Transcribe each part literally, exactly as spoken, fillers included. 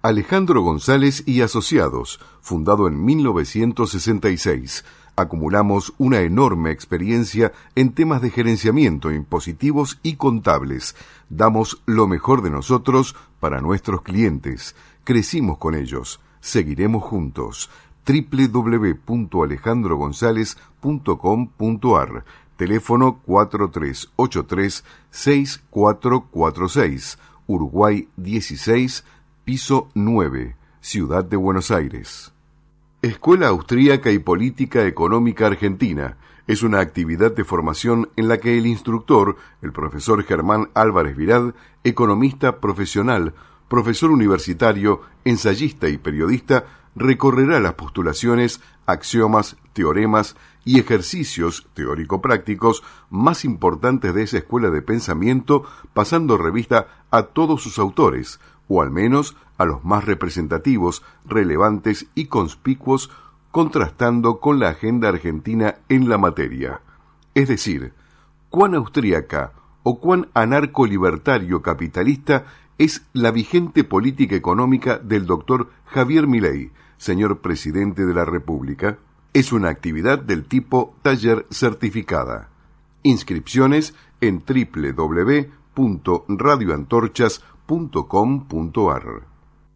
Alejandro González y Asociados, fundado en mil novecientos sesenta y seis. Acumulamos una enorme experiencia en temas de gerenciamiento, impositivos y contables. Damos lo mejor de nosotros para nuestros clientes. Crecimos con ellos. Seguiremos juntos. doble u doble u doble u punto alejandro gonzález punto com punto a r. Teléfono cuatro tres ocho tres seis cuatro cuatro seis. Uruguay dieciséis, piso nueve, Ciudad de Buenos Aires. Escuela Austríaca y Política Económica Argentina es una actividad de formación en la que el instructor, el profesor Germán Álvarez Virad, economista profesional, profesor universitario, ensayista y periodista, recorrerá las postulaciones, axiomas, teoremas y ejercicios teórico-prácticos más importantes de esa escuela de pensamiento, pasando revista a todos sus autores, o al menos a los más representativos, relevantes y conspicuos, contrastando con la agenda argentina en la materia. Es decir, cuán austríaca o cuán anarco-libertario capitalista es la vigente política económica del doctor Javier Milei, señor presidente de la República. Es una actividad del tipo taller certificada. Inscripciones en doble u doble u doble u punto radio antorchas punto com punto a r.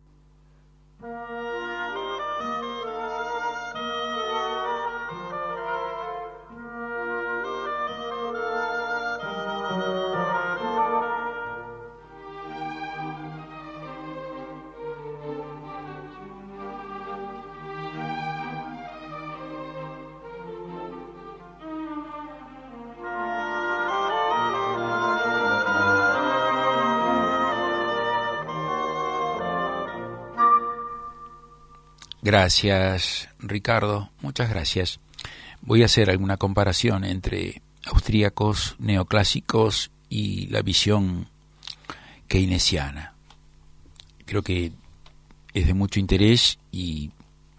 Gracias, Ricardo. Muchas gracias. Voy a hacer alguna comparación entre austríacos, neoclásicos y la visión keynesiana. Creo que es de mucho interés y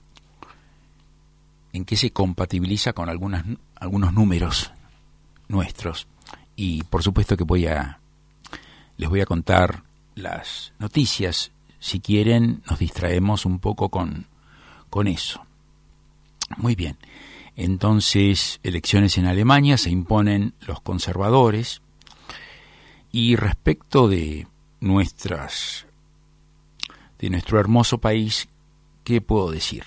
en que se compatibiliza con algunas, algunos números nuestros. Y por supuesto que voy a les voy a contar las noticias. Si quieren, nos distraemos un poco con con eso. Muy bien. Entonces, elecciones en Alemania, se imponen los conservadores. Y respecto de nuestras de nuestro hermoso país, ¿qué puedo decir?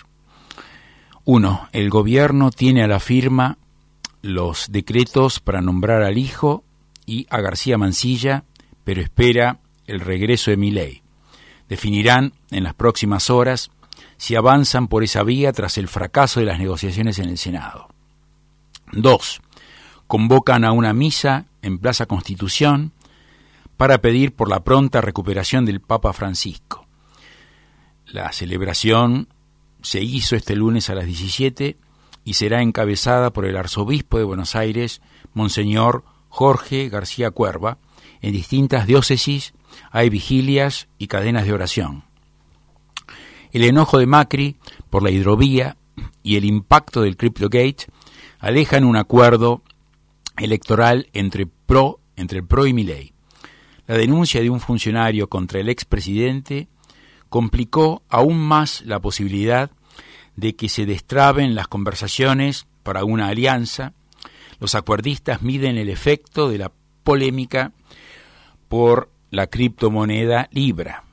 Uno, el gobierno tiene a la firma los decretos para nombrar al hijo y a García Mansilla, pero espera el regreso de Milei. Definirán en las próximas horas si avanzan por esa vía tras el fracaso de las negociaciones en el Senado. Dos, convocan a una misa en Plaza Constitución para pedir por la pronta recuperación del Papa Francisco. La celebración se hizo este lunes a las diecisiete y será encabezada por el arzobispo de Buenos Aires, Monseñor Jorge García Cuerva. En distintas diócesis hay vigilias y cadenas de oración. El enojo de Macri por la hidrovía y el impacto del Cryptogate alejan un acuerdo electoral entre, pro, entre el P R O y Milei. La denuncia de un funcionario contra el expresidente complicó aún más la posibilidad de que se destraben las conversaciones para una alianza. Los acuerdistas miden el efecto de la polémica por la criptomoneda Libra.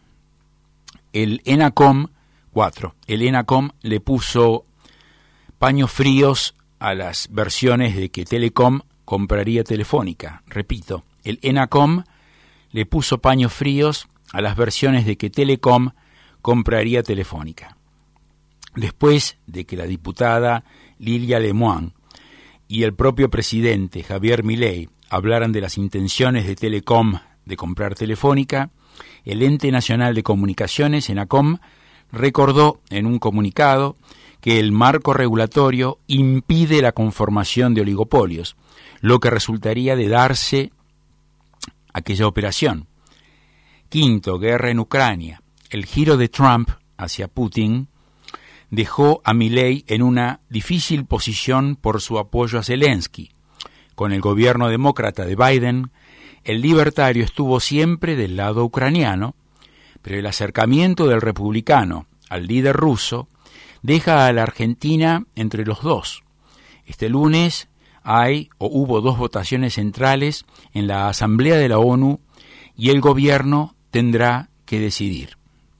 El ENACOM cuatro. El ENACOM le puso paños fríos a las versiones de que Telecom compraría Telefónica. Repito, el ENACOM le puso paños fríos a las versiones de que Telecom compraría Telefónica. Después de que la diputada Lilia Lemoine y el propio presidente Javier Milei hablaran de las intenciones de Telecom de comprar Telefónica, el Ente Nacional de Comunicaciones, ENACOM, recordó en un comunicado que el marco regulatorio impide la conformación de oligopolios, lo que resultaría de darse aquella operación. Quinto, guerra en Ucrania. El giro de Trump hacia Putin dejó a Milei en una difícil posición por su apoyo a Zelensky. Con el gobierno demócrata de Biden, el libertario estuvo siempre del lado ucraniano, pero el acercamiento del republicano al líder ruso deja a la Argentina entre los dos. Este lunes hay o hubo dos votaciones centrales en la Asamblea de la ONU y el gobierno tendrá que decidir.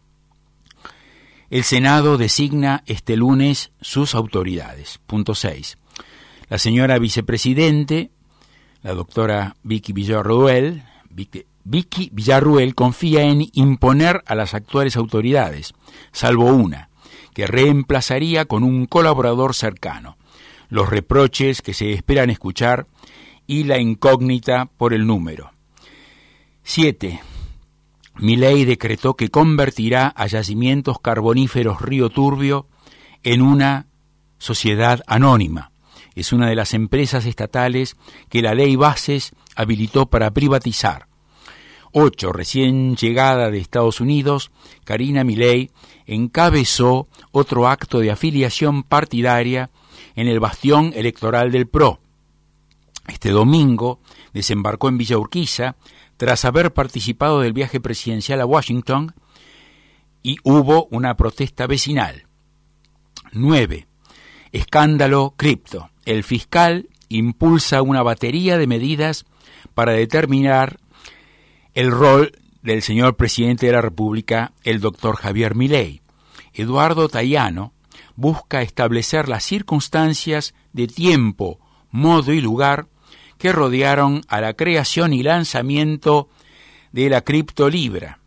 El Senado designa este lunes sus autoridades. Punto seis. La señora vicepresidente, la doctora Vicky Villarruel, Vicky, Vicky Villarruel confía en imponer a las actuales autoridades, salvo una, que reemplazaría con un colaborador cercano, los reproches que se esperan escuchar y la incógnita por el número. siete. Milei decretó que convertirá a Yacimientos Carboníferos Río Turbio en una sociedad anónima. Es una de las empresas estatales que la ley Bases habilitó para privatizar. ocho. Recién llegada de Estados Unidos, Karina Milei encabezó otro acto de afiliación partidaria en el bastión electoral del P R O. Este domingo desembarcó en Villa Urquiza tras haber participado del viaje presidencial a Washington y hubo una protesta vecinal. nueve. Escándalo cripto. El fiscal impulsa una batería de medidas para determinar el rol del señor presidente de la República, el doctor Javier Milei. Eduardo Tayano busca establecer las circunstancias de tiempo, modo y lugar que rodearon a la creación y lanzamiento de la criptolibra,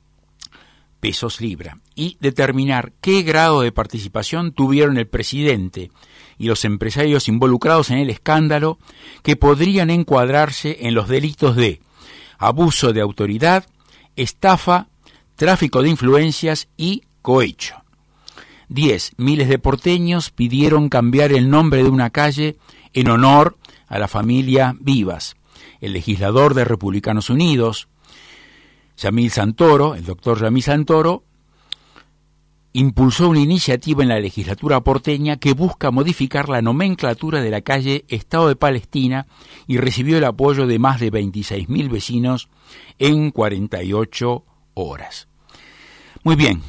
pesos libra, y determinar qué grado de participación tuvieron el presidente y los empresarios involucrados en el escándalo, que podrían encuadrarse en los delitos de abuso de autoridad, estafa, tráfico de influencias y cohecho. diez. Miles de porteños pidieron cambiar el nombre de una calle en honor a la familia Vivas. El legislador de Republicanos Unidos, Yamil Santoro, el doctor Yamil Santoro, impulsó una iniciativa en la legislatura porteña que busca modificar la nomenclatura de la calle Estado de Palestina y recibió el apoyo de más de veintiséis mil vecinos en cuarenta y ocho horas. Muy bien,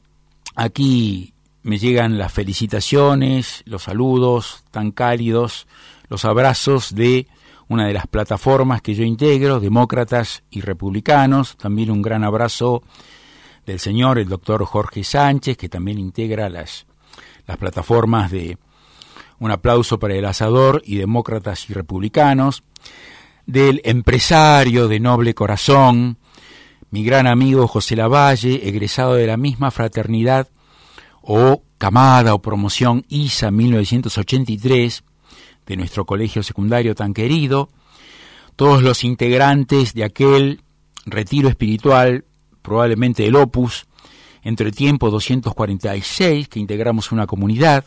aquí me llegan las felicitaciones, los saludos tan cálidos, los abrazos de una de las plataformas que yo integro, Demócratas y Republicanos. También un gran abrazo del señor, el doctor Jorge Sánchez, que también integra las, las plataformas de Un aplauso para el asador y Demócratas y Republicanos. Del empresario de noble corazón, mi gran amigo José Lavalle, egresado de la misma fraternidad o camada o promoción I S A mil novecientos ochenta y tres, de nuestro colegio secundario tan querido, todos los integrantes de aquel retiro espiritual, probablemente el Opus, entre tiempo doscientos cuarenta y seis, que integramos una comunidad,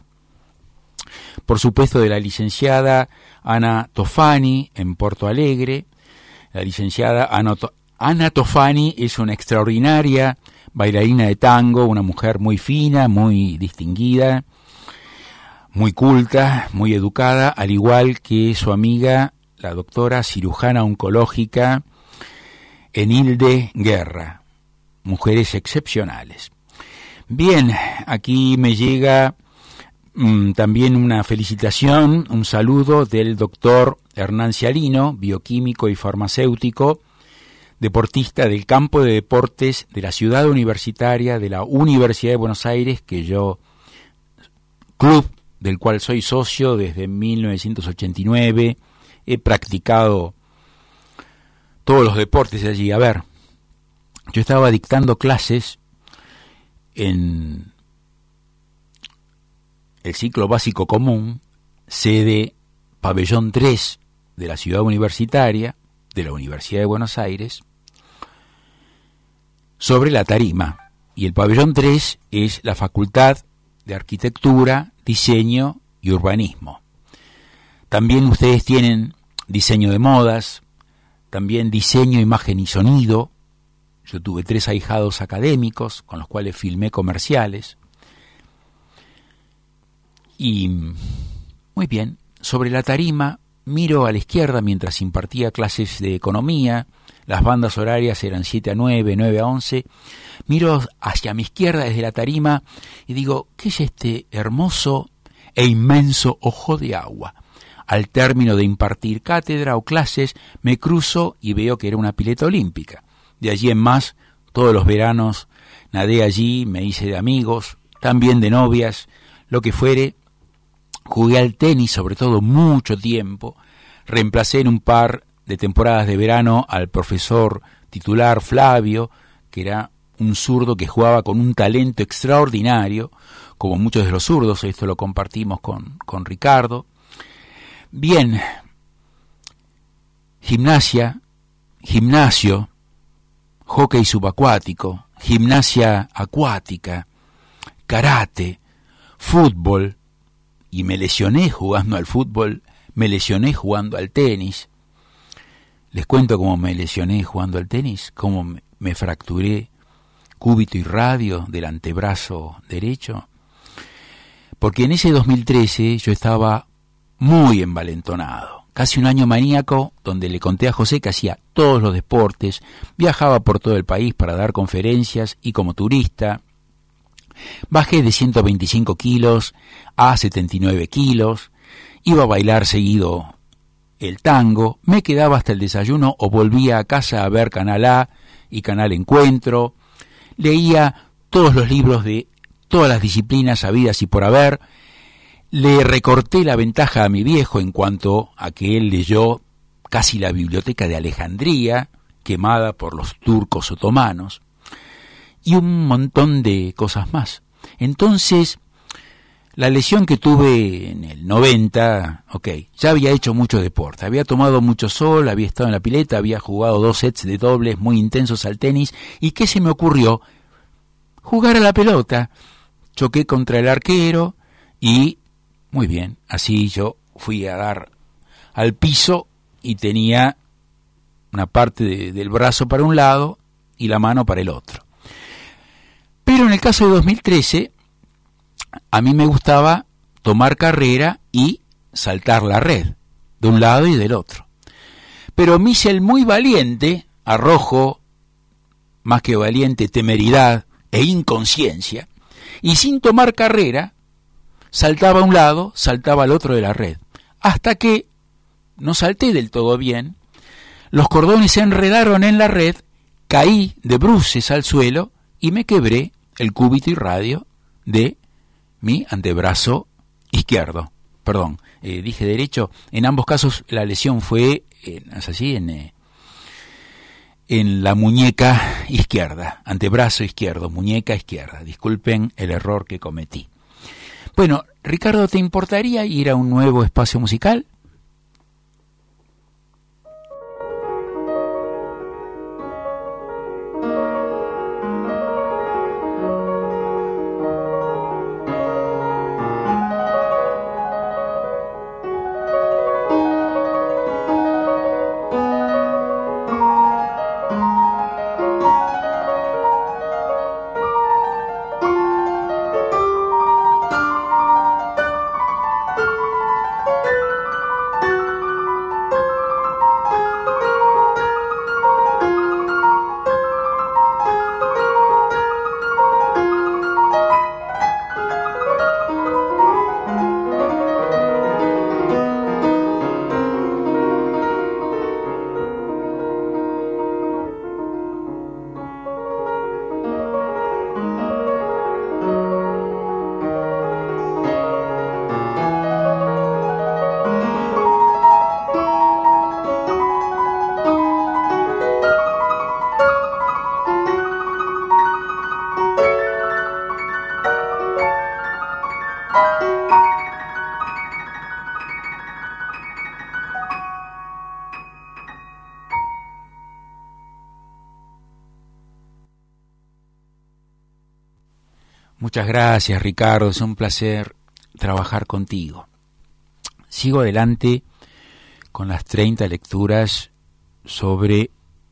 por supuesto de la licenciada Ana Tofani en Porto Alegre. La licenciada Ana, Ana Tofani es una extraordinaria bailarina de tango, una mujer muy fina, muy distinguida, muy culta, muy educada, al igual que su amiga, la doctora cirujana oncológica Enilde Guerra. Mujeres excepcionales. Bien, aquí me llega mmm, también una felicitación, un saludo del doctor Hernán Cialino, bioquímico y farmacéutico, deportista del campo de deportes de la ciudad universitaria de la Universidad de Buenos Aires, que yo, club del cual soy socio desde mil novecientos ochenta y nueve, he practicado todos los deportes de allí. A ver, yo estaba dictando clases en el ciclo básico común, sede pabellón tres de la ciudad universitaria, de la Universidad de Buenos Aires, sobre la tarima. Y el pabellón tres es la Facultad de Arquitectura, Diseño y Urbanismo. También ustedes tienen diseño de modas, también diseño, imagen y sonido. Yo tuve tres ahijados académicos con los cuales filmé comerciales. Y, muy bien, sobre la tarima, miro a la izquierda mientras impartía clases de economía, las bandas horarias eran siete a nueve, nueve a once, miro hacia mi izquierda desde la tarima y digo, ¿qué es este hermoso e inmenso ojo de agua? Al término de impartir cátedra o clases, me cruzo y veo que era una pileta olímpica. De allí en más, todos los veranos nadé allí, me hice de amigos, también de novias, lo que fuere. Jugué al tenis, sobre todo, mucho tiempo. Reemplacé en un par de temporadas de verano al profesor titular Flavio, que era un zurdo que jugaba con un talento extraordinario, como muchos de los zurdos. Esto lo compartimos con, con Ricardo. Bien, gimnasia, gimnasio, hockey subacuático, gimnasia acuática, karate, fútbol, y me lesioné jugando al fútbol, me lesioné jugando al tenis. Les cuento cómo me lesioné jugando al tenis, cómo me, me fracturé cúbito y radio del antebrazo derecho, porque en ese dos mil trece yo estaba muy envalentonado, casi un año maníaco, donde le conté a José que hacía todos los deportes, viajaba por todo el país para dar conferencias y como turista. Bajé de ciento veinticinco kilos a setenta y nueve kilos, iba a bailar seguido el tango, me quedaba hasta el desayuno o volvía a casa a ver Canal A y Canal Encuentro, leía todos los libros de todas las disciplinas habidas y por haber. Le recorté la ventaja a mi viejo en cuanto a que él leyó casi la biblioteca de Alejandría, quemada por los turcos otomanos, y un montón de cosas más. Entonces, la lesión que tuve en el noventa, ok, ya había hecho mucho deporte, había tomado mucho sol, había estado en la pileta, había jugado dos sets de dobles muy intensos al tenis, y ¿qué se me ocurrió? Jugar a la pelota. Choqué contra el arquero y... Muy bien, así yo fui a dar al piso y tenía una parte de, del brazo para un lado y la mano para el otro. Pero en el caso de dos mil trece, a mí me gustaba tomar carrera y saltar la red, de un lado y del otro. Pero me hice el muy valiente, arrojo, más que valiente, temeridad e inconsciencia, y sin tomar carrera, saltaba a un lado, saltaba al otro de la red, hasta que no salté del todo bien, los cordones se enredaron en la red, caí de bruces al suelo y me quebré el cúbito y radio de mi antebrazo izquierdo. Perdón, eh, dije derecho. En ambos casos la lesión fue, eh, es así, en, eh, en la muñeca izquierda, antebrazo izquierdo, muñeca izquierda. Disculpen el error que cometí. Bueno, Ricardo, ¿te importaría ir a un nuevo espacio musical? Muchas gracias, Ricardo, es un placer trabajar contigo. Sigo adelante con las treinta lecturas sobre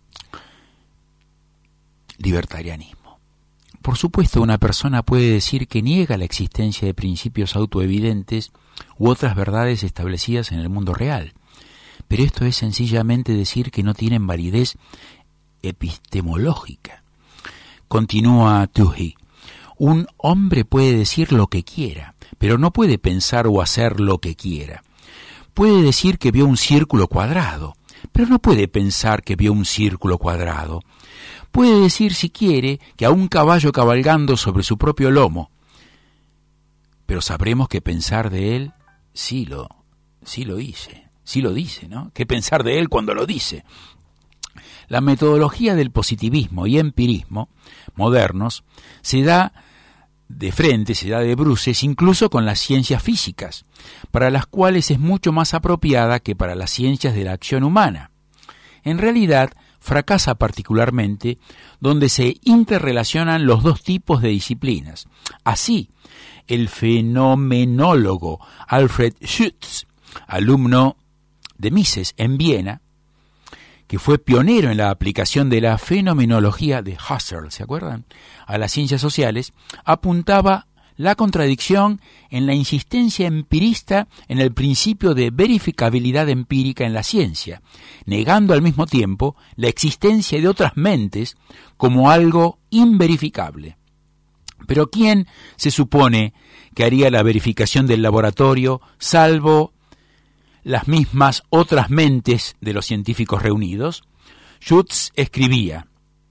libertarianismo. Por supuesto, una persona puede decir que niega la existencia de principios autoevidentes u otras verdades establecidas en el mundo real, pero esto es sencillamente decir que no tienen validez epistemológica. Continúa Toohey. Un hombre puede decir lo que quiera, pero no puede pensar o hacer lo que quiera. Puede decir que vio un círculo cuadrado, pero no puede pensar que vio un círculo cuadrado. Puede decir, si quiere, que a un caballo cabalgando sobre su propio lomo, pero sabremos que pensar de él sí lo, sí lo dice, sí lo dice, ¿no? Que pensar de él cuando lo dice. La metodología del positivismo y empirismo modernos se da de frente, se da de bruces, incluso con las ciencias físicas, para las cuales es mucho más apropiada que para las ciencias de la acción humana. En realidad, fracasa particularmente donde se interrelacionan los dos tipos de disciplinas. Así, el fenomenólogo Alfred Schütz, alumno de Mises en Viena, que fue pionero en la aplicación de la fenomenología de Husserl, ¿se acuerdan?, a las ciencias sociales, apuntaba la contradicción en la insistencia empirista en el principio de verificabilidad empírica en la ciencia, negando al mismo tiempo la existencia de otras mentes como algo inverificable. Pero ¿quién se supone que haría la verificación del laboratorio, salvo las mismas otras mentes de los científicos reunidos? Schütz escribía: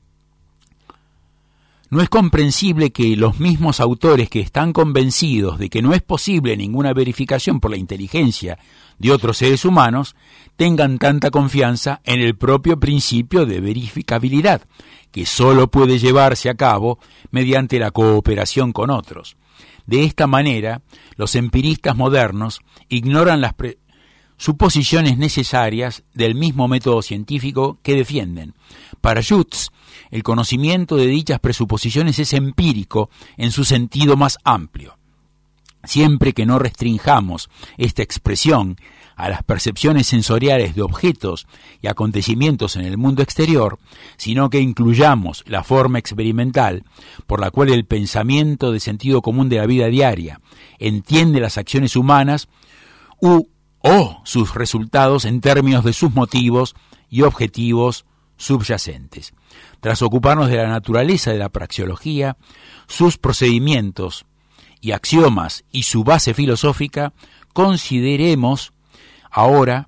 no es comprensible que los mismos autores que están convencidos de que no es posible ninguna verificación por la inteligencia de otros seres humanos tengan tanta confianza en el propio principio de verificabilidad, que sólo puede llevarse a cabo mediante la cooperación con otros. De esta manera, los empiristas modernos ignoran las pre- suposiciones necesarias del mismo método científico que defienden. Para Schütz, el conocimiento de dichas presuposiciones es empírico en su sentido más amplio. Siempre que no restringamos esta expresión a las percepciones sensoriales de objetos y acontecimientos en el mundo exterior, sino que incluyamos la forma experimental por la cual el pensamiento de sentido común de la vida diaria entiende las acciones humanas u o sus resultados en términos de sus motivos y objetivos subyacentes. Tras ocuparnos de la naturaleza de la praxeología, sus procedimientos y axiomas y su base filosófica, consideremos ahora,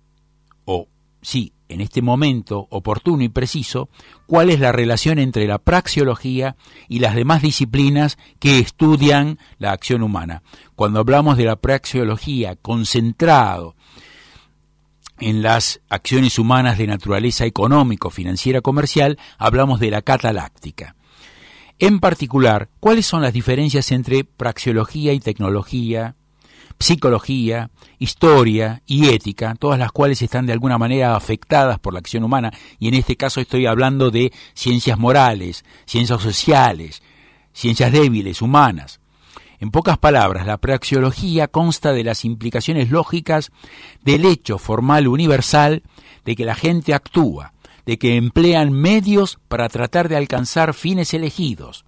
o sí, en este momento oportuno y preciso, cuál es la relación entre la praxeología y las demás disciplinas que estudian la acción humana. Cuando hablamos de la praxeología concentrado en las acciones humanas de naturaleza económico, financiera, comercial, hablamos de la cataláctica. En particular, ¿cuáles son las diferencias entre praxeología y tecnología, psicología, historia y ética, todas las cuales están de alguna manera afectadas por la acción humana? Y en este caso estoy hablando de ciencias morales, ciencias sociales, ciencias débiles, humanas. En pocas palabras, la praxeología consta de las implicaciones lógicas del hecho formal universal de que la gente actúa, de que emplean medios para tratar de alcanzar fines elegidos.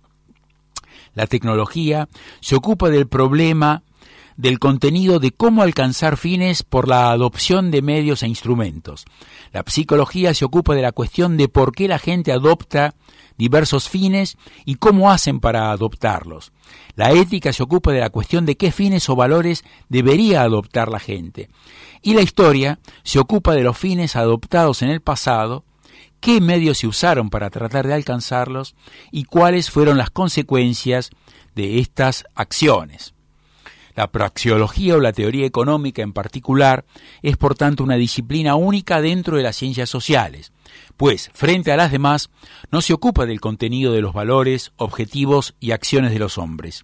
La tecnología se ocupa del problema del contenido de cómo alcanzar fines por la adopción de medios e instrumentos. La psicología se ocupa de la cuestión de por qué la gente adopta diversos fines y cómo hacen para adoptarlos. La ética se ocupa de la cuestión de qué fines o valores debería adoptar la gente. Y la historia se ocupa de los fines adoptados en el pasado, qué medios se usaron para tratar de alcanzarlos y cuáles fueron las consecuencias de estas acciones. La praxeología o la teoría económica en particular es por tanto una disciplina única dentro de las ciencias sociales, pues frente a las demás no se ocupa del contenido de los valores, objetivos y acciones de los hombres,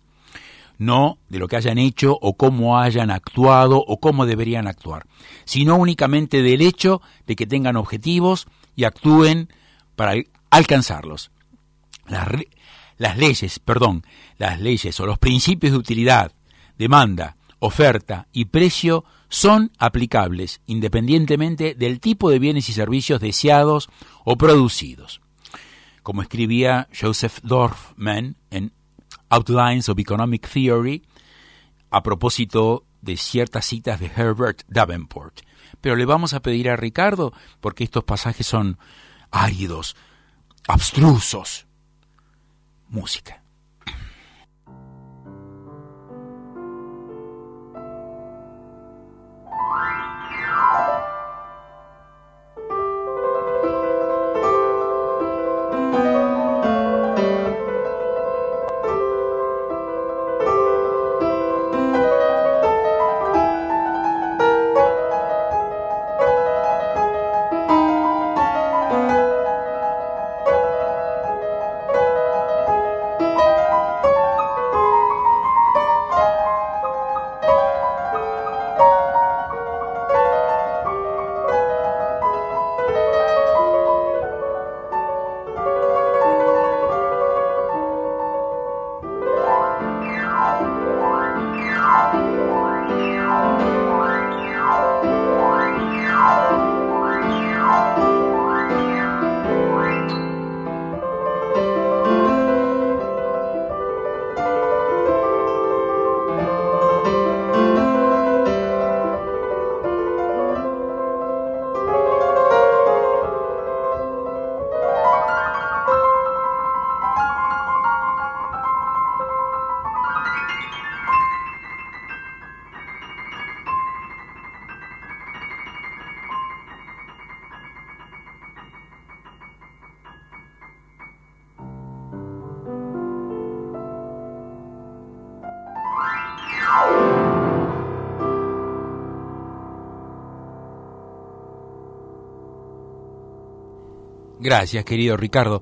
no de lo que hayan hecho o cómo hayan actuado o cómo deberían actuar, sino únicamente del hecho de que tengan objetivos y actúen para alcanzarlos. Las, las leyes, perdón, las leyes o los principios de utilidad, demanda, oferta y precio son aplicables independientemente del tipo de bienes y servicios deseados o producidos. Como escribía Joseph Dorfman en Outlines of Economic Theory, a propósito de ciertas citas de Herbert Davenport. Pero le vamos a pedir a Ricardo, porque estos pasajes son áridos, abstrusos. Música. Gracias, querido Ricardo.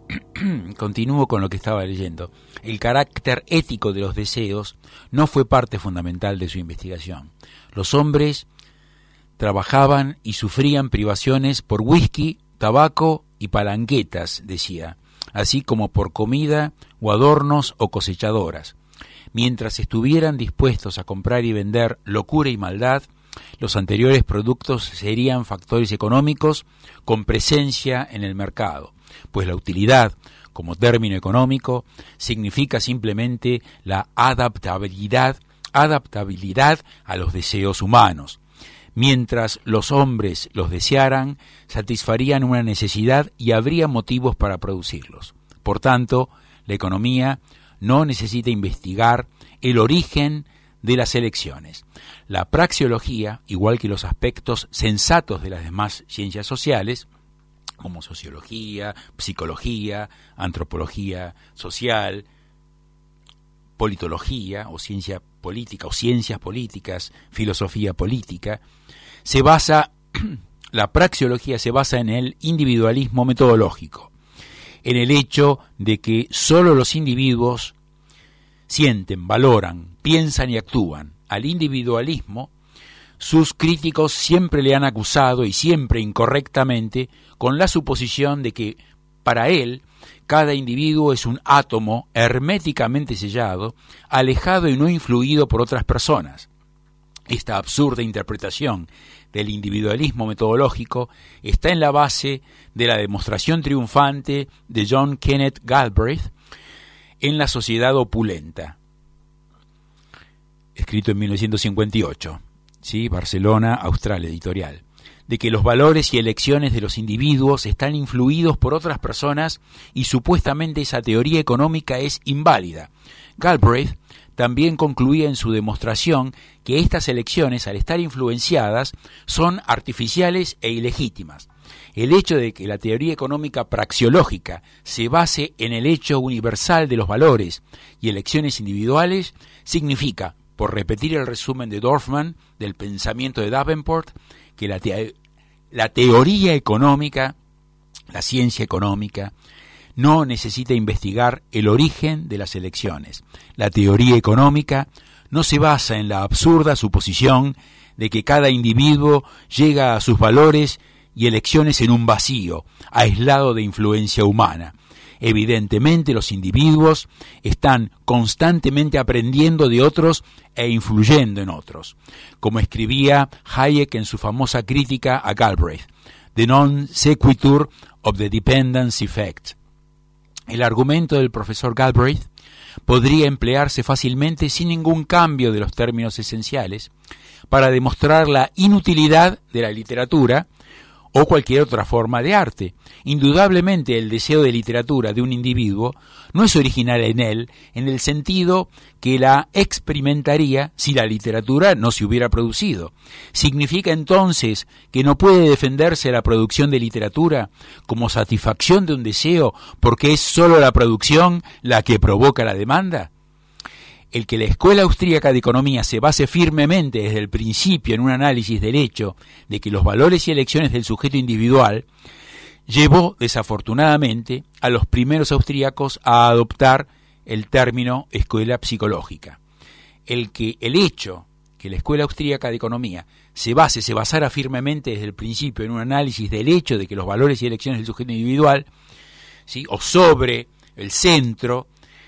Continúo con lo que estaba leyendo. El carácter ético de los deseos no fue parte fundamental de su investigación. Los hombres trabajaban y sufrían privaciones por whisky, tabaco y palanquetas, decía, así como por comida o adornos o cosechadoras. Mientras estuvieran dispuestos a comprar y vender locura y maldad, los anteriores productos serían factores económicos con presencia en el mercado, pues la utilidad, como término económico, significa simplemente la adaptabilidad, adaptabilidad a los deseos humanos. Mientras los hombres los desearan, satisfarían una necesidad y habría motivos para producirlos. Por tanto, la economía no necesita investigar el origen de las elecciones. La praxeología, igual que los aspectos sensatos de las demás ciencias sociales, como sociología, psicología, antropología social, politología o ciencia política o ciencias políticas, filosofía política, se basa, la praxeología se basa en el individualismo metodológico, en el hecho de que solo los individuos sienten, valoran, piensan y actúan. Al individualismo, sus críticos siempre le han acusado, y siempre incorrectamente, con la suposición de que, para él, cada individuo es un átomo herméticamente sellado, alejado y no influido por otras personas. Esta absurda interpretación del individualismo metodológico está en la base de la demostración triunfante de John Kenneth Galbraith en La sociedad opulenta, escrito en mil novecientos cincuenta y ocho, ¿sí? Barcelona, Austral, editorial, de que los valores y elecciones de los individuos están influidos por otras personas y supuestamente esa teoría económica es inválida. Galbraith también concluía en su demostración que estas elecciones, al estar influenciadas, son artificiales e ilegítimas. El hecho de que la teoría económica praxeológica se base en el hecho universal de los valores y elecciones individuales significa, por repetir el resumen de Dorfman del pensamiento de Davenport, que la, te- la teoría económica, la ciencia económica, no necesita investigar el origen de las elecciones. La teoría económica no se basa en la absurda suposición de que cada individuo llega a sus valores y elecciones en un vacío, aislado de influencia humana. Evidentemente, los individuos están constantemente aprendiendo de otros e influyendo en otros. Como escribía Hayek en su famosa crítica a Galbraith, The Non Sequitur of the Dependence Effect. El argumento del profesor Galbraith podría emplearse fácilmente sin ningún cambio de los términos esenciales para demostrar la inutilidad de la literatura o cualquier otra forma de arte. Indudablemente el deseo de literatura de un individuo no es original en él, en el sentido que la experimentaría si la literatura no se hubiera producido. ¿Significa entonces que no puede defenderse la producción de literatura como satisfacción de un deseo porque es sólo la producción la que provoca la demanda? El que la Escuela Austríaca de Economía se base firmemente desde el principio en un análisis del hecho de que los valores y elecciones del sujeto individual llevó desafortunadamente a los primeros austríacos a adoptar el término escuela psicológica. El que el hecho que la Escuela Austríaca de Economía se base, se basara firmemente desde el principio en un análisis del hecho de que los valores y elecciones del sujeto individual, ¿sí?, o sobre el centro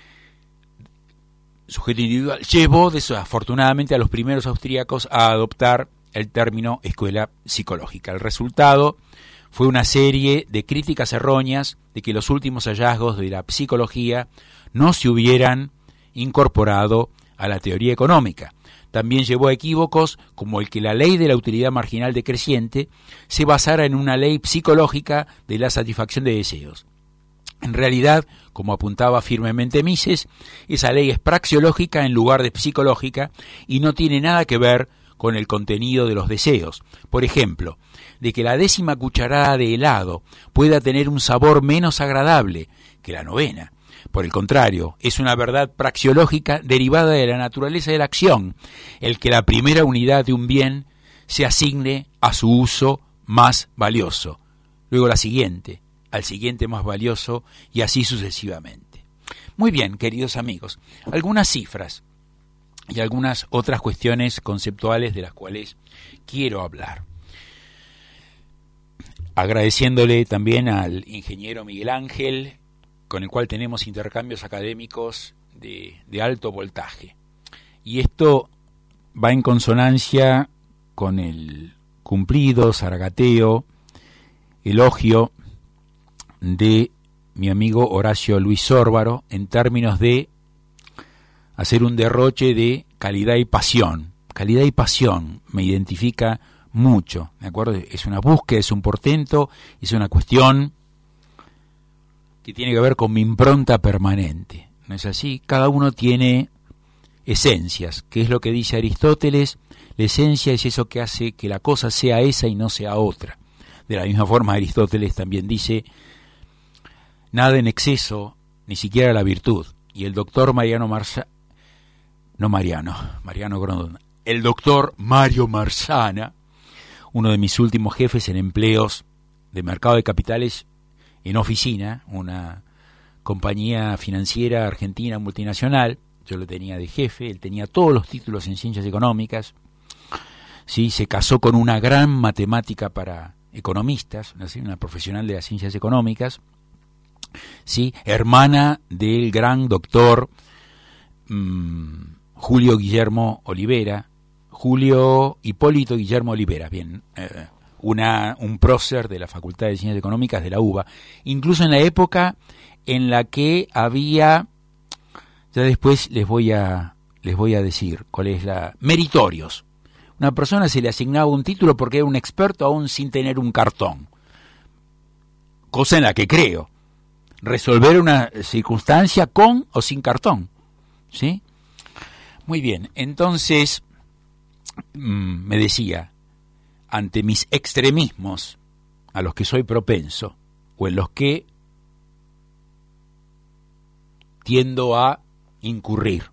sujeto individual, llevó desafortunadamente a los primeros austríacos a adoptar el término escuela psicológica. El resultado fue una serie de críticas erróneas de que los últimos hallazgos de la psicología no se hubieran incorporado a la teoría económica. También llevó a equívocos como el que la ley de la utilidad marginal decreciente se basara en una ley psicológica de la satisfacción de deseos. En realidad, como apuntaba firmemente Mises, esa ley es praxeológica en lugar de psicológica y no tiene nada que ver con el contenido de los deseos. Por ejemplo, de que la décima cucharada de helado pueda tener un sabor menos agradable que la novena. Por el contrario, es una verdad praxeológica derivada de la naturaleza de la acción, el que la primera unidad de un bien se asigne a su uso más valioso, luego la siguiente, al siguiente más valioso y así sucesivamente. Muy bien, queridos amigos, algunas cifras y algunas otras cuestiones conceptuales de las cuales quiero hablar. Agradeciéndole también al ingeniero Miguel Ángel, con el cual tenemos intercambios académicos de, de alto voltaje. Y esto va en consonancia con el cumplido, zaragateo, elogio de mi amigo Horacio Luis Sórbaro en términos de hacer un derroche de calidad y pasión. Calidad y pasión me identifica mucho, ¿de acuerdo? Es una búsqueda, es un portento, es una cuestión que tiene que ver con mi impronta permanente. ¿No es así? Cada uno tiene esencias, que es lo que dice Aristóteles. La esencia es eso que hace que la cosa sea esa y no sea otra. De la misma forma, Aristóteles también dice: nada en exceso, ni siquiera la virtud. Y el doctor Mariano Marsana, no Mariano, Mariano Grondona, el doctor Mario Marsana, uno de mis últimos jefes en empleos de mercado de capitales en Oficina, una compañía financiera argentina multinacional. Yo lo tenía de jefe, él tenía todos los títulos en ciencias económicas, sí, se casó con una gran matemática para economistas, ¿sí?, una profesional de las ciencias económicas, sí, hermana del gran doctor mmm, Julio Guillermo Olivera, Julio Hipólito Guillermo Olivera, bien, eh, una un prócer de la Facultad de Ciencias Económicas de la U B A, incluso en la época en la que había, ya después les voy a les voy a decir cuál es la, meritorios. Una persona se le asignaba un título porque era un experto aún sin tener un cartón, cosa en la que creo. Resolver una circunstancia con o sin cartón, ¿sí? Muy bien, entonces mmm, me decía, ante mis extremismos a los que soy propenso, o en los que tiendo a incurrir,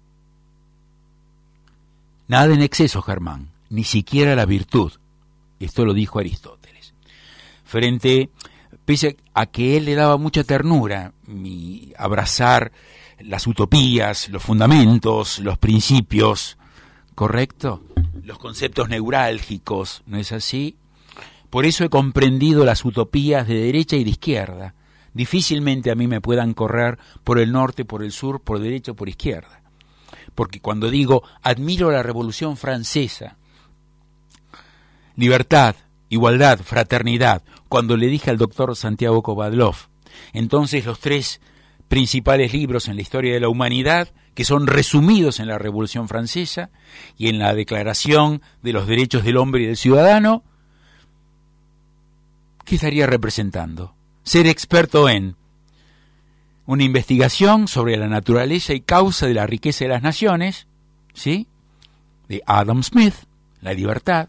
nada en exceso, Germán, ni siquiera la virtud. Esto lo dijo Aristóteles. Frente, pese a que él le daba mucha ternura mi abrazar las utopías, los fundamentos, los principios, ¿correcto? Los conceptos neurálgicos, ¿no es así? Por eso he comprendido las utopías de derecha y de izquierda. Difícilmente a mí me puedan correr por el norte, por el sur, por derecha o por izquierda. Porque cuando digo, admiro la Revolución Francesa, libertad, igualdad, fraternidad, cuando le dije al doctor Santiago Kovadlov, entonces los tres principales libros en la historia de la humanidad, que son resumidos en la Revolución Francesa y en la Declaración de los Derechos del Hombre y del Ciudadano, ¿qué estaría representando? Ser experto en una investigación sobre la naturaleza y causa de la riqueza de las naciones, ¿sí? De Adam Smith, la libertad,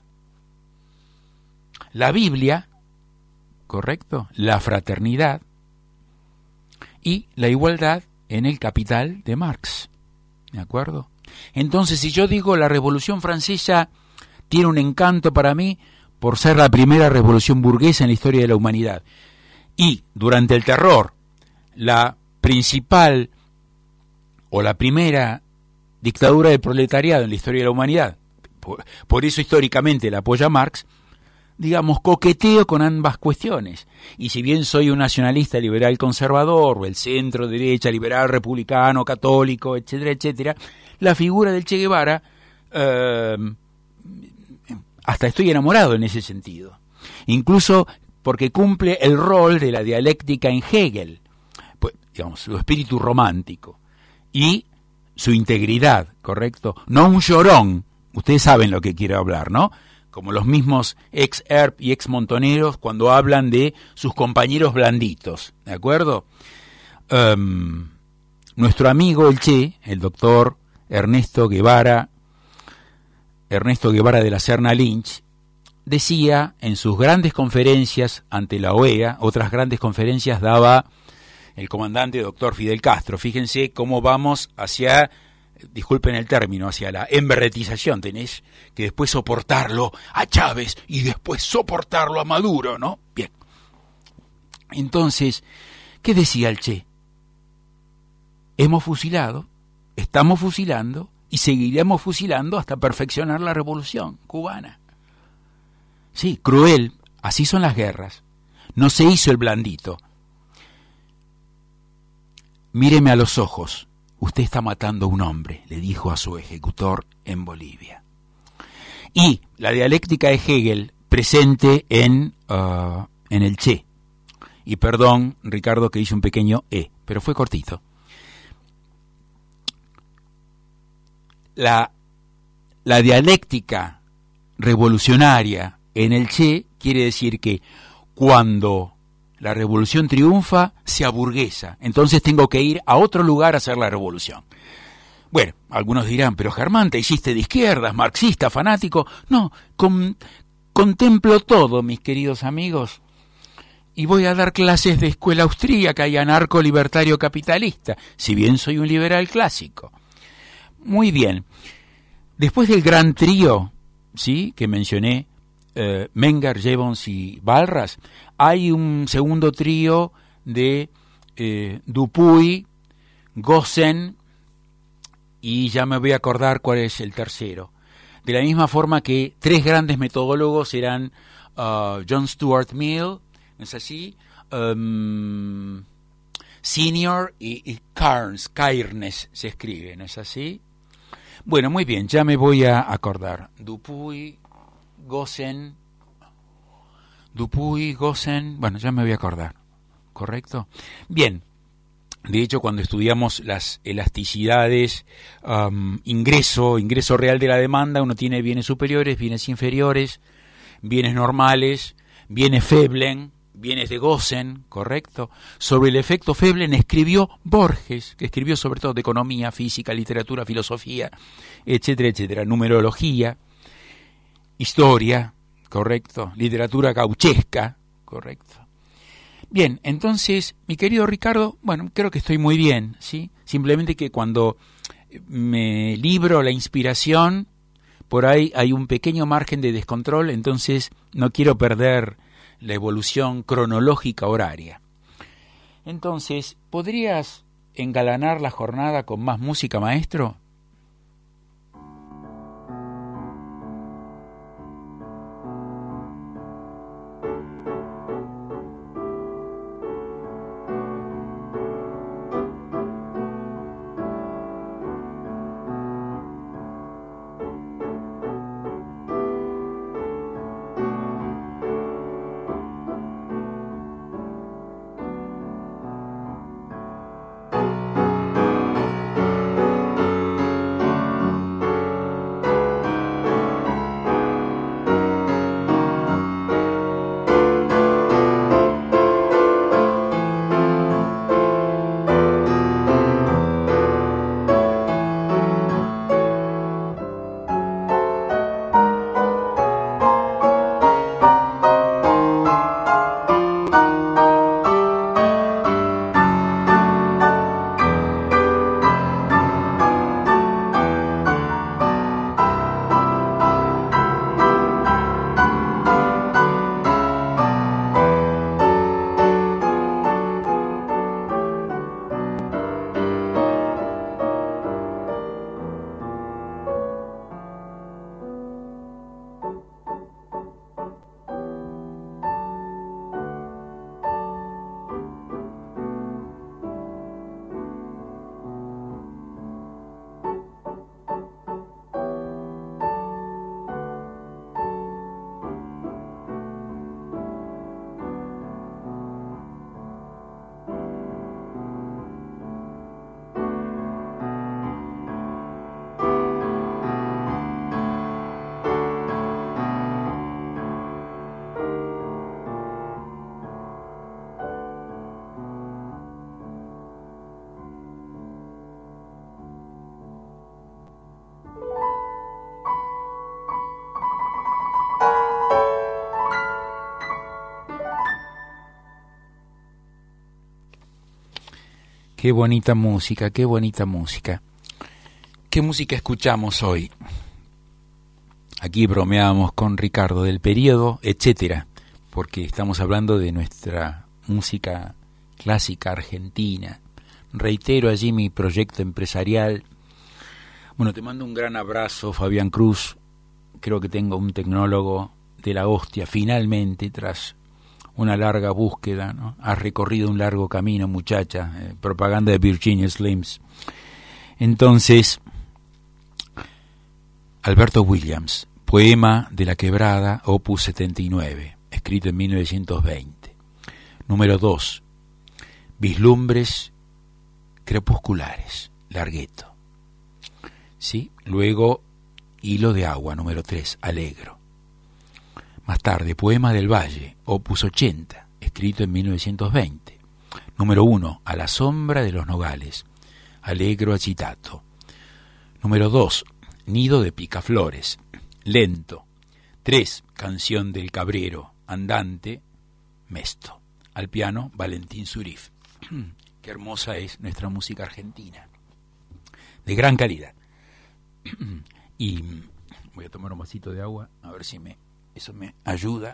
la Biblia, ¿correcto? La fraternidad y la igualdad en el Capital de Marx, ¿de acuerdo? Entonces, si yo digo la Revolución Francesa tiene un encanto para mí por ser la primera revolución burguesa en la historia de la humanidad, y durante el terror, la principal o la primera dictadura del proletariado en la historia de la humanidad, por, por eso históricamente la apoya Marx, digamos, coqueteo con ambas cuestiones. Y si bien soy un nacionalista liberal conservador, o el centro derecha, liberal, republicano, católico, etcétera, etcétera, la figura del Che Guevara, eh, hasta estoy enamorado en ese sentido. Incluso porque cumple el rol de la dialéctica en Hegel, pues, digamos, su espíritu romántico y su integridad, ¿correcto? No un llorón, ustedes saben lo que quiero hablar, ¿no? Como los mismos ex-Erp y ex-montoneros cuando hablan de sus compañeros blanditos, ¿de acuerdo? Um, nuestro amigo el Che, el doctor Ernesto Guevara, Ernesto Guevara de la Serna Lynch, decía en sus grandes conferencias ante la O E A, otras grandes conferencias daba el comandante doctor Fidel Castro. Fíjense cómo vamos hacia, disculpen el término, hacia la emberretización. Tenés que después soportarlo a Chávez y después soportarlo a Maduro, ¿no? Bien. Entonces, ¿qué decía el Che? Hemos fusilado, estamos fusilando y seguiremos fusilando hasta perfeccionar la revolución cubana. Sí, cruel, así son las guerras. No se hizo el blandito. Míreme a los ojos, usted está matando a un hombre, le dijo a su ejecutor en Bolivia. Y la dialéctica de Hegel presente en, uh, en el Che. Y perdón, Ricardo, que hice un pequeño E, pero fue cortito. La, la dialéctica revolucionaria en el Che quiere decir que cuando la revolución triunfa, se aburguesa. Entonces tengo que ir a otro lugar a hacer la revolución. Bueno, algunos dirán, pero Germán, te hiciste de izquierdas, marxista, fanático. No, con, contemplo todo, mis queridos amigos. Y voy a dar clases de escuela austríaca y anarco-libertario capitalista, si bien soy un liberal clásico. Muy bien. Después del gran trío, ¿sí?, que mencioné, eh, Menger, Jevons y Walras, hay un segundo trío de eh, Dupuy, Gossen, y ya me voy a acordar cuál es el tercero. De la misma forma que tres grandes metodólogos eran uh, John Stuart Mill, ¿no es así? Um, Senior y, y Cairns, Cairnes se escribe, ¿no es así? Bueno, muy bien, ya me voy a acordar. Dupuy, Gossen, Dupuy, Gossen, bueno, ya me voy a acordar, ¿correcto? Bien, de hecho, cuando estudiamos las elasticidades, um, ingreso, ingreso real de la demanda, uno tiene bienes superiores, bienes inferiores, bienes normales, bienes Veblen, bienes de Gossen, ¿correcto? Sobre el efecto Veblen escribió Borges, que escribió sobre todo de economía, física, literatura, filosofía, etcétera, etcétera, numerología, historia, ¿correcto? Literatura gauchesca, ¿correcto? Bien, entonces, mi querido Ricardo, bueno, creo que estoy muy bien, ¿sí? Simplemente que cuando me libro la inspiración, por ahí hay un pequeño margen de descontrol, entonces no quiero perder la evolución cronológica horaria. Entonces, ¿podrías engalanar la jornada con más música, maestro? Qué bonita música, qué bonita música. ¿Qué música escuchamos hoy? Aquí bromeábamos con Ricardo del periodo, etcétera, porque estamos hablando de nuestra música clásica argentina. Reitero allí mi proyecto empresarial. Bueno, te mando un gran abrazo, Fabián Cruz. Creo que tengo un tecnólogo de la hostia, finalmente, tras una larga búsqueda, ¿no? Has recorrido un largo camino, muchacha. Eh, propaganda de Virginia Slims. Entonces, Alberto Williams, Poema de la Quebrada, opus setenta y nueve, escrito en mil novecientos veinte. Número dos, Vislumbres crepusculares, largueto. ¿Sí? Luego, Hilo de agua, número tres, Alegro. Más tarde, Poema del Valle, opus ochenta, escrito en mil novecientos veinte. Número uno, A la sombra de los nogales, Allegro agitato. Número dos, Nido de picaflores, lento. tres, Canción del cabrero, andante, mesto. Al piano, Valentín Zurif. Qué hermosa es nuestra música argentina, de gran calidad. Y voy a tomar un vasito de agua, a ver si me eso me ayuda.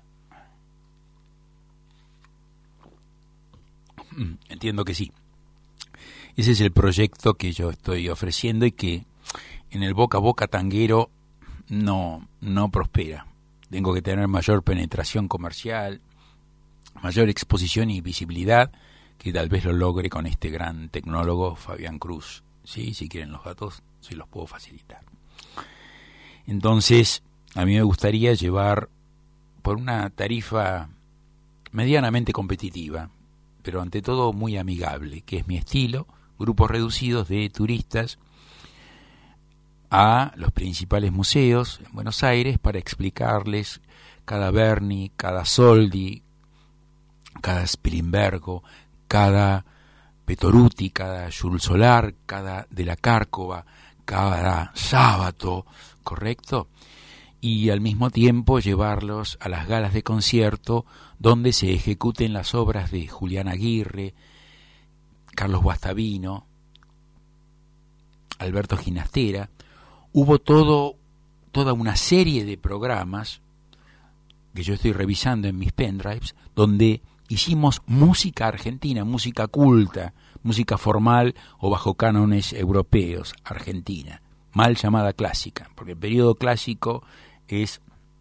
Entiendo que sí. Ese es el proyecto que yo estoy ofreciendo y que en el boca a boca tanguero no, no prospera. Tengo que tener mayor penetración comercial, mayor exposición y visibilidad, que tal vez lo logre con este gran tecnólogo Fabián Cruz. ¿Sí? Si quieren los datos, se los puedo facilitar. Entonces, a mí me gustaría llevar por una tarifa medianamente competitiva, pero ante todo muy amigable, que es mi estilo, grupos reducidos de turistas a los principales museos en Buenos Aires para explicarles cada Berni, cada Soldi, cada Spilimbergo, cada Petoruti, cada Jules Solar, cada de la Cárcova, cada Sábato, ¿correcto? Y al mismo tiempo llevarlos a las galas de concierto donde se ejecuten las obras de Julián Aguirre, Carlos Guastavino, Alberto Ginastera. Hubo todo, toda una serie de programas que yo estoy revisando en mis pendrives, donde hicimos música argentina, música culta, música formal o bajo cánones europeos, argentina, mal llamada clásica, porque el periodo clásico es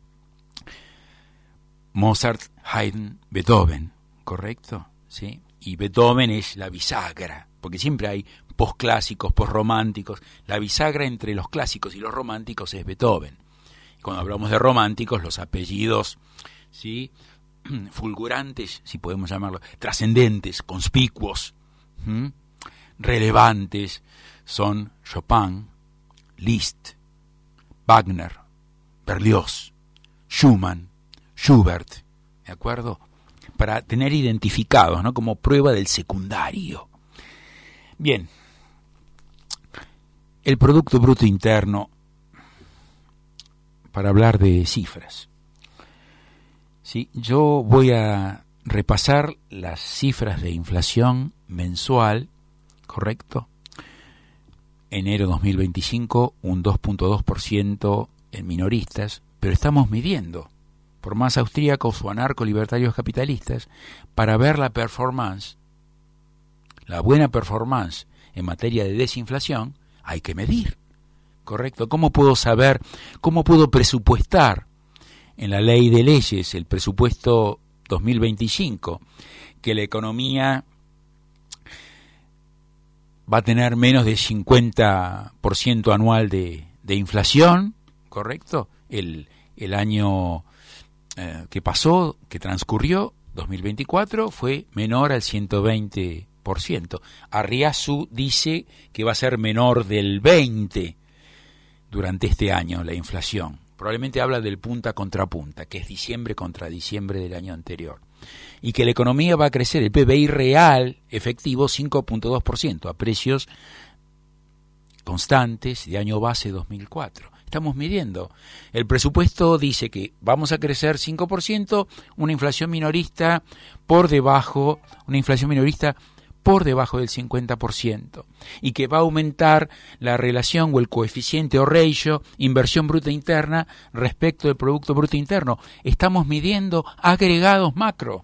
Mozart, Haydn, Beethoven, ¿correcto? ¿Sí? Y Beethoven es la bisagra, porque siempre hay posclásicos, posrománticos. La bisagra entre los clásicos y los románticos es Beethoven. Cuando hablamos de románticos, los apellidos, ¿sí?, fulgurantes, si podemos llamarlo, trascendentes, conspicuos, ¿hmm? relevantes, son Chopin, Liszt, Wagner, Berlioz, Schumann, Schubert, ¿de acuerdo? Para tener identificados, ¿no?, como prueba del secundario. Bien, el Producto Bruto Interno, para hablar de cifras. Sí, yo voy a repasar las cifras de inflación mensual, ¿correcto? Enero dos mil veinticinco, un dos punto dos por ciento en minoristas, pero estamos midiendo por más austríacos o anarco-libertarios capitalistas para ver la performance, la buena performance en materia de desinflación. Hay que medir, ¿correcto? ¿Cómo puedo saber, cómo puedo presupuestar en la ley de leyes, el presupuesto dos mil veinticinco, que la economía va a tener menos de cincuenta por ciento anual de, de inflación, ¿correcto? El, el año eh, que pasó, que transcurrió, dos mil veinticuatro, fue menor al ciento veinte por ciento. Arriazu dice que va a ser menor del veinte por ciento durante este año la inflación. Probablemente habla del punta contra punta, que es diciembre contra diciembre del año anterior. Y que la economía va a crecer, el P B I real efectivo, cinco punto dos por ciento, a precios constantes de año base dos mil cuatro. Estamos midiendo. El presupuesto dice que vamos a crecer cinco por ciento, una inflación minorista por debajo, una inflación minorista por debajo del cincuenta por ciento y que va a aumentar la relación o el coeficiente o ratio inversión bruta interna respecto del Producto Bruto Interno. Estamos midiendo agregados macro,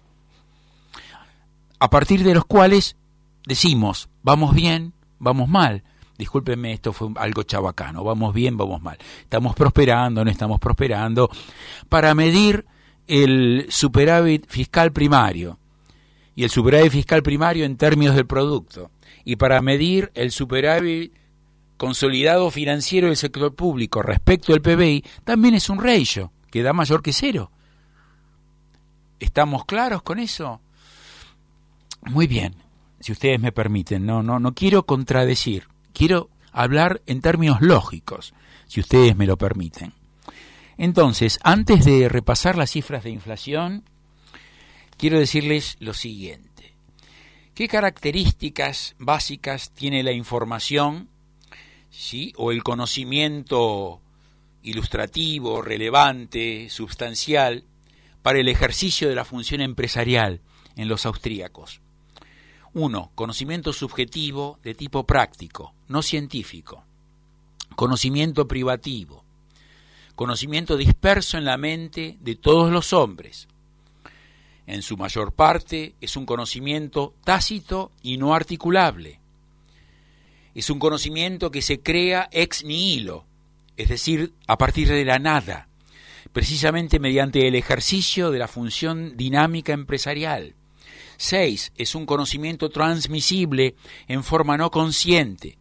a partir de los cuales decimos, vamos bien, vamos mal. Discúlpenme, esto fue algo chabacano, vamos bien, vamos mal. Estamos prosperando, no estamos prosperando, para medir el superávit fiscal primario y el superávit fiscal primario en términos del producto, y para medir el superávit consolidado financiero del sector público respecto del P B I, también es un ratio que da mayor que cero. ¿Estamos claros con eso? Muy bien, si ustedes me permiten, no, no, no quiero contradecir, quiero hablar en términos lógicos, si ustedes me lo permiten. Entonces, antes de repasar las cifras de inflación, quiero decirles lo siguiente. ¿Qué características básicas tiene la información, sí, o el conocimiento ilustrativo, relevante, sustancial, para el ejercicio de la función empresarial en los austríacos? Uno, conocimiento subjetivo de tipo práctico, no científico. Conocimiento privativo. Conocimiento disperso en la mente de todos los hombres. En su mayor parte es un conocimiento tácito y no articulable. Es un conocimiento que se crea ex nihilo, es decir, a partir de la nada, precisamente mediante el ejercicio de la función dinámica empresarial. Seis, es un conocimiento transmisible en forma no consciente.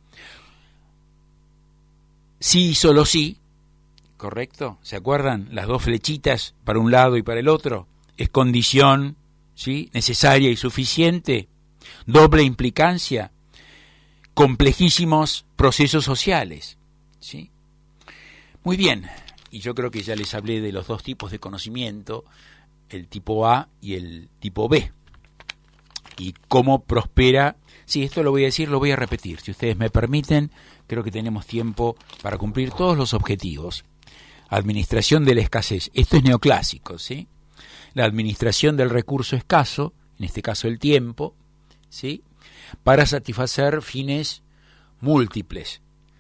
Sí y solo sí, ¿correcto? ¿Se acuerdan? Las dos flechitas para un lado y para el otro. Es condición, ¿sí?, necesaria y suficiente. Doble implicancia. Complejísimos procesos sociales, ¿sí? Muy bien, y yo creo que ya les hablé de los dos tipos de conocimiento, el tipo A y el tipo B. Y cómo prospera. Sí, esto lo voy a decir, lo voy a repetir. Si ustedes me permiten, creo que tenemos tiempo para cumplir todos los objetivos. Administración de la escasez. Esto es neoclásico, ¿sí? La administración del recurso escaso, en este caso el tiempo, ¿sí?, para satisfacer fines múltiples.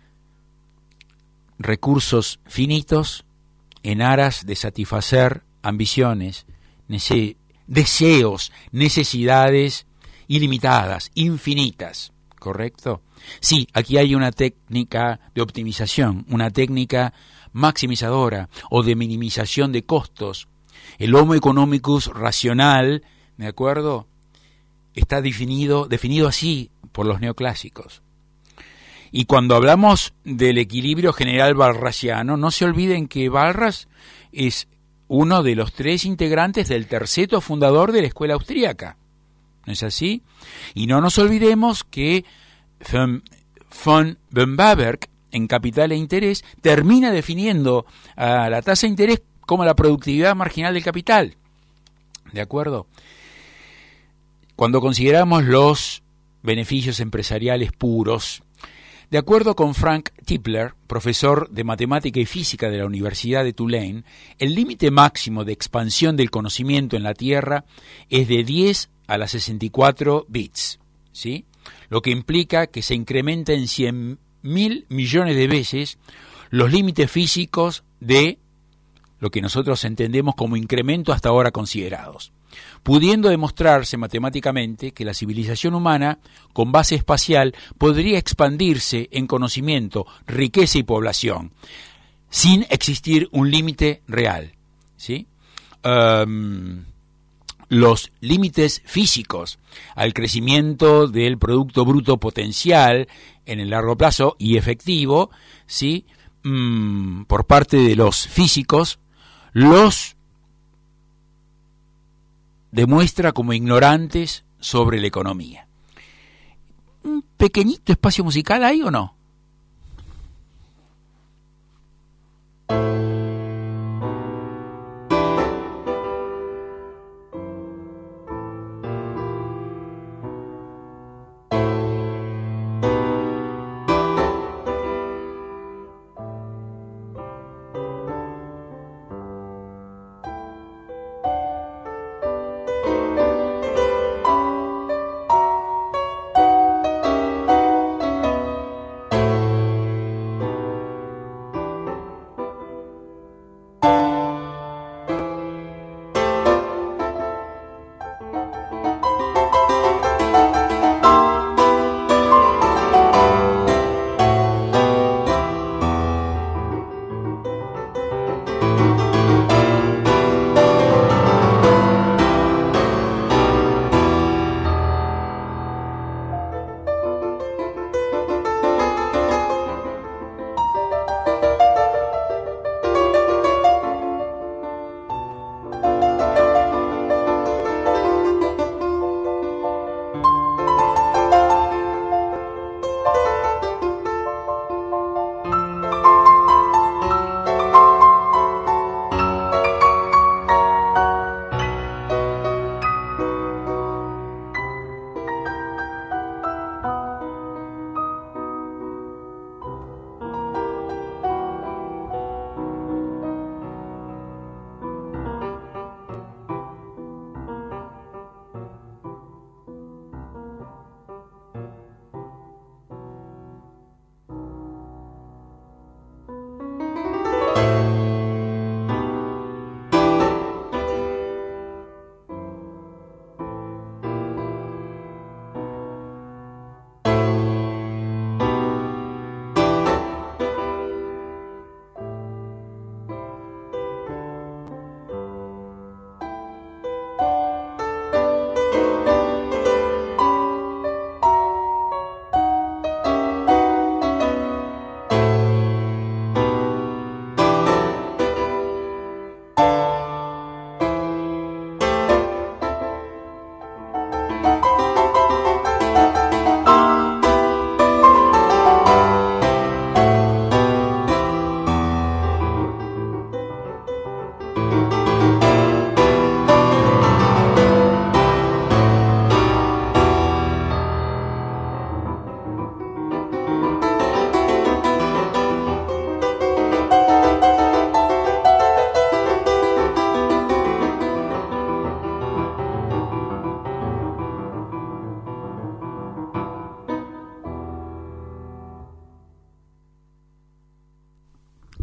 Recursos finitos en aras de satisfacer ambiciones, nece- deseos, necesidades ilimitadas, infinitas, ¿correcto? Sí, aquí hay una técnica de optimización, una técnica maximizadora o de minimización de costos. El homo economicus racional, ¿de acuerdo?, está definido, definido así por los neoclásicos. Y cuando hablamos del equilibrio general balrasiano, no se olviden que Balras es uno de los tres integrantes del terceto fundador de la escuela austríaca. ¿No es así? Y no nos olvidemos que von, von Böhm-Bawerk, en Capital e Interés, termina definiendo a la tasa de interés como la productividad marginal del capital. ¿De acuerdo? Cuando consideramos los beneficios empresariales puros, de acuerdo con Frank Tipler, profesor de matemática y física de la Universidad de Tulane, el límite máximo de expansión del conocimiento en la Tierra es de diez a la sesenta y cuatro bits, ¿sí?, lo que implica que se incrementa en cien mil millones de veces los límites físicos de lo que nosotros entendemos como incremento hasta ahora considerados, pudiendo demostrarse matemáticamente que la civilización humana, con base espacial, podría expandirse en conocimiento, riqueza y población, sin existir un límite real, ¿sí? Um, los límites físicos al crecimiento del Producto Bruto potencial en el largo plazo y efectivo, ¿sí?, um, por parte de los físicos, los demuestra como ignorantes sobre la economía. ¿Un pequeñito espacio musical hay o no?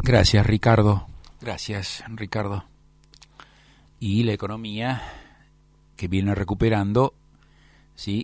Gracias, Ricardo. Gracias, Ricardo. Y la economía que viene recuperando, sí,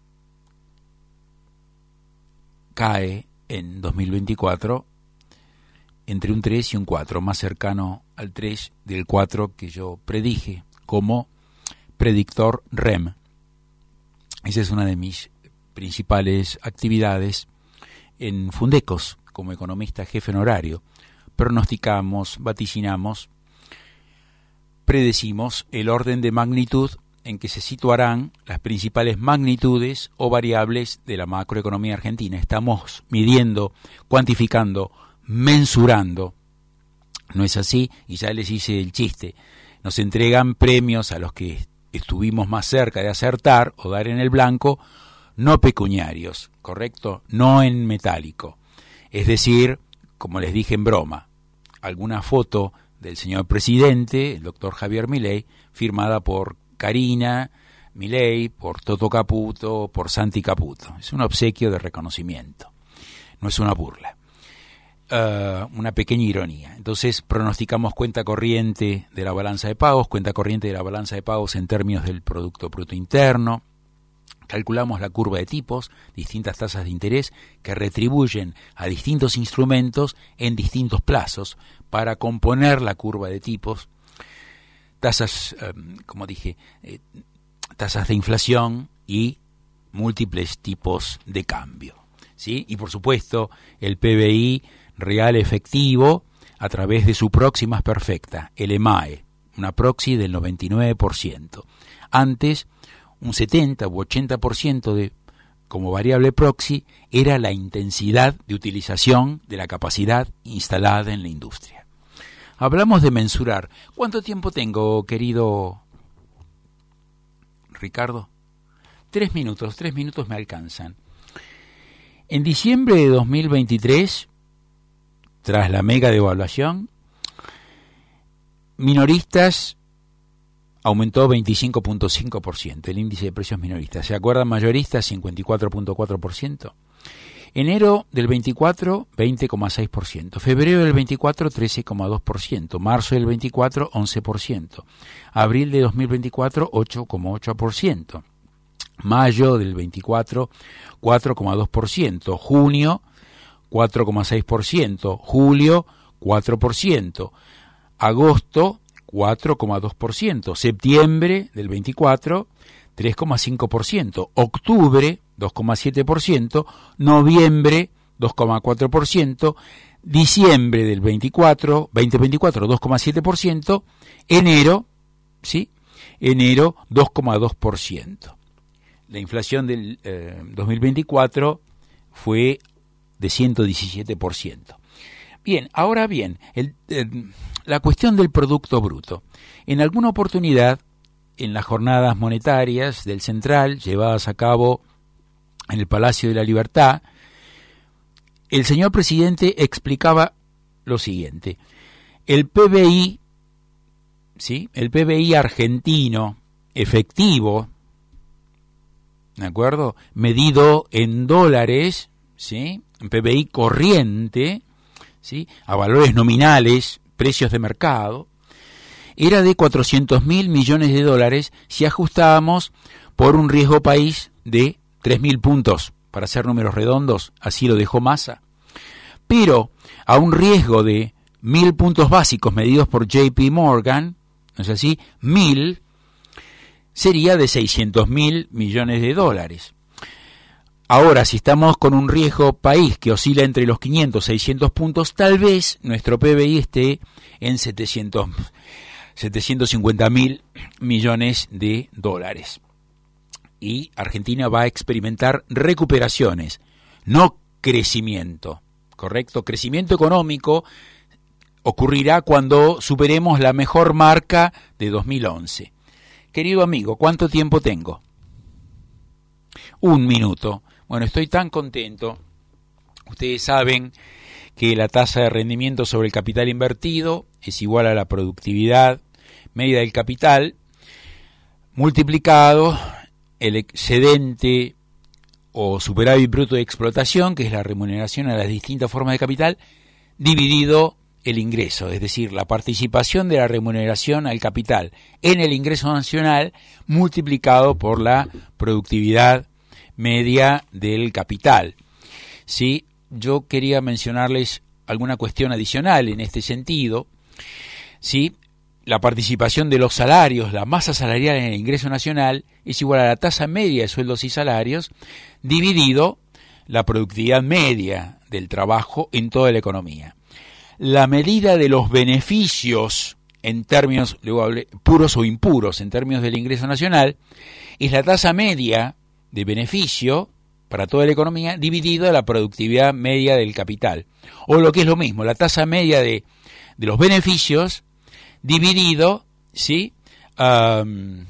cae en dos mil veinticuatro entre un tres y un cuatro, más cercano al tres del cuatro que yo predije como predictor R E M. Esa es una de mis principales actividades en Fundecos, como economista jefe honorario. Pronosticamos, vaticinamos, predecimos el orden de magnitud en que se situarán las principales magnitudes o variables de la macroeconomía argentina. Estamos midiendo, cuantificando, mensurando. No es así, y ya les hice el chiste. Nos entregan premios a los que estuvimos más cerca de acertar o dar en el blanco, no pecuniarios, ¿correcto? No en metálico. Es decir, como les dije en broma, alguna foto del señor presidente, el doctor Javier Milei, firmada por Karina Milei, por Toto Caputo, por Santi Caputo. Es un obsequio de reconocimiento, no es una burla. Uh, una pequeña ironía. Entonces pronosticamos cuenta corriente de la balanza de pagos, cuenta corriente de la balanza de pagos en términos del Producto Bruto Interno, calculamos la curva de tipos, distintas tasas de interés que retribuyen a distintos instrumentos en distintos plazos para componer la curva de tipos, tasas, eh, como dije, eh, tasas de inflación y múltiples tipos de cambio, ¿sí? Y por supuesto el P B I real efectivo a través de su proxy más perfecta, el E M A E, una proxy del noventa y nueve por ciento. Antes, un setenta u ochenta por ciento de, como variable proxy, era la intensidad de utilización de la capacidad instalada en la industria. Hablamos de mensurar. ¿Cuánto tiempo tengo, querido Ricardo? Tres minutos, tres minutos me alcanzan. En diciembre de dos mil veintitrés, tras la mega devaluación, minoristas aumentó veinticinco punto cinco por ciento, el índice de precios minoristas. ¿Se acuerdan? Mayoristas, cincuenta y cuatro punto cuatro por ciento. Enero del veinticuatro, veinte coma seis por ciento. Febrero del veinticuatro, trece coma dos por ciento. Marzo del veinticuatro, once por ciento. Abril de dos mil veinticuatro, ocho coma ocho por ciento. Mayo del veinticuatro, cuatro coma dos por ciento. Junio, cuatro coma seis por ciento. Julio, cuatro por ciento. Agosto, cuatro coma dos por ciento. Septiembre del veinticuatro, tres coma cinco por ciento. Octubre, dos coma siete por ciento. Noviembre, dos coma cuatro por ciento. Diciembre del veinticuatro, veinte veinticuatro, dos coma siete por ciento. Enero, ¿sí? Enero, dos coma dos por ciento. La inflación del eh, dos mil veinticuatro fue de ciento diecisiete por ciento. Bien, ahora bien, el, el, la cuestión del Producto Bruto. En alguna oportunidad, en las jornadas monetarias del Central, llevadas a cabo en el Palacio de la Libertad, el señor presidente explicaba lo siguiente. El P B I, ¿sí? El P B I argentino efectivo, ¿de acuerdo? Medido en dólares, ¿sí? P B I corriente, ¿sí? A valores nominales, precios de mercado, era de cuatrocientos mil millones de dólares si ajustábamos por un riesgo país de tres mil puntos, para hacer números redondos, así lo dejó Massa. Pero a un riesgo de mil puntos básicos medidos por J P Morgan, ¿no es así? Mil sería de seiscientos mil millones de dólares. Ahora, si estamos con un riesgo país que oscila entre los quinientos, seiscientos puntos, tal vez nuestro P B I esté en setecientos, setecientos cincuenta mil millones de dólares. Y Argentina va a experimentar recuperaciones, no crecimiento, ¿correcto? Crecimiento económico ocurrirá cuando superemos la mejor marca de dos mil once. Querido amigo, ¿cuánto tiempo tengo? Un minuto. Bueno, estoy tan contento. Ustedes saben que la tasa de rendimiento sobre el capital invertido es igual a la productividad media del capital multiplicado el excedente o superávit bruto de explotación, que es la remuneración a las distintas formas de capital, dividido el ingreso, es decir, la participación de la remuneración al capital en el ingreso nacional multiplicado por la productividad media del capital. Sí, yo quería mencionarles alguna cuestión adicional en este sentido. Sí, la participación de los salarios, la masa salarial en el ingreso nacional es igual a la tasa media de sueldos y salarios dividido la productividad media del trabajo en toda la economía. La medida de los beneficios en términos, luego hablé, puros o impuros en términos del ingreso nacional, es la tasa media de beneficio para toda la economía dividido la productividad media del capital. O lo que es lo mismo, la tasa media de, de los beneficios dividido, ¿sí? Um,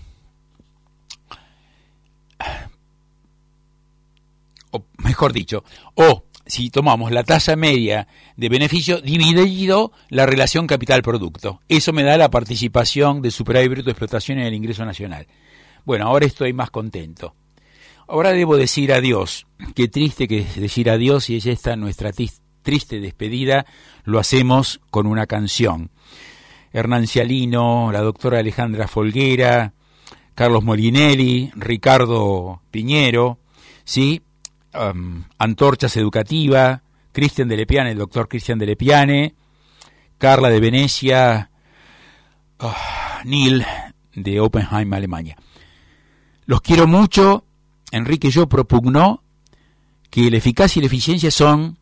o mejor dicho, o si tomamos la tasa media de beneficio dividido la relación capital-producto. Eso me da la participación de superávit bruto de explotación en el ingreso nacional. Bueno, ahora estoy más contento. Ahora debo decir adiós. Qué triste que es decir adiós, y ya está nuestra triste despedida. Lo hacemos con una canción. Hernán Cialino, la doctora Alejandra Folguera, Carlos Molinelli, Ricardo Piñero, ¿sí? Um, Antorchas Educativa, Cristian de Lepiane, el doctor Cristian de Lepiane, Carla de Venecia, uh, Neil de Oppenheim, Alemania. Los quiero mucho. Enrique Yo propugnó que la eficacia y la eficiencia son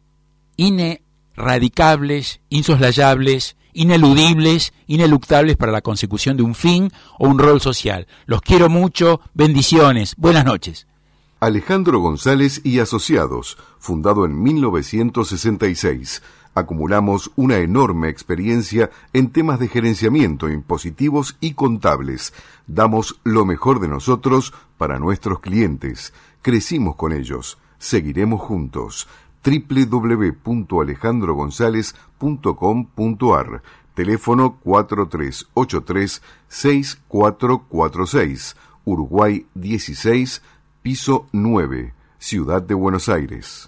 inerradicables, insoslayables, ineludibles, ineluctables para la consecución de un fin o un rol social. Los quiero mucho. Bendiciones. Buenas noches. Alejandro González y Asociados, fundado en mil novecientos sesenta y seis. Acumulamos una enorme experiencia en temas de gerenciamiento, impositivos y contables. Damos lo mejor de nosotros para nuestros clientes. Crecimos con ellos. Seguiremos juntos. doble u doble u doble u punto alejandro gonzález punto com punto a r. Teléfono cuatro tres ocho tres seis cuatro cuatro seis. Uruguay dieciséis, piso nueve, Ciudad de Buenos Aires.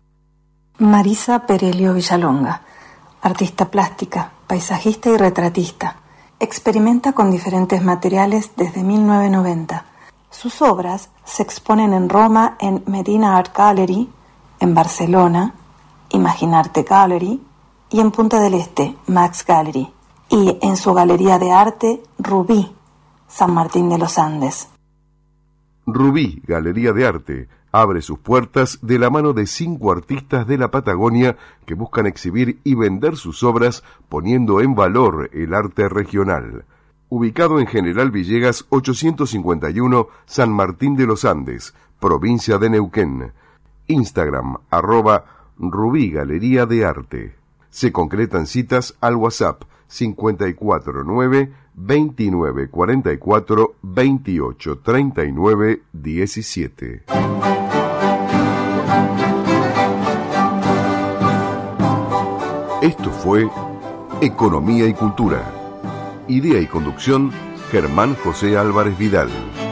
Marisa Perelio Villalonga, artista plástica, paisajista y retratista. Experimenta con diferentes materiales desde mil novecientos noventa. Sus obras se exponen en Roma en Medina Art Gallery, en Barcelona, Imaginarte Gallery, y en Punta del Este, Max Gallery, y en su galería de arte Rubí, San Martín de los Andes. Rubí, Galería de Arte, abre sus puertas de la mano de cinco artistas de la Patagonia que buscan exhibir y vender sus obras poniendo en valor el arte regional. Ubicado en General Villegas ochocientos cincuenta y uno, San Martín de los Andes, provincia de Neuquén. Instagram, arroba Rubí Galería de Arte. Se concretan citas al WhatsApp cincuenta y cuatro nueve, veintinueve cuarenta y cuatro, veintiocho treinta y nueve, diecisiete. Esto fue Economía y Cultura. Idea y conducción, Germán José Álvarez Vidal.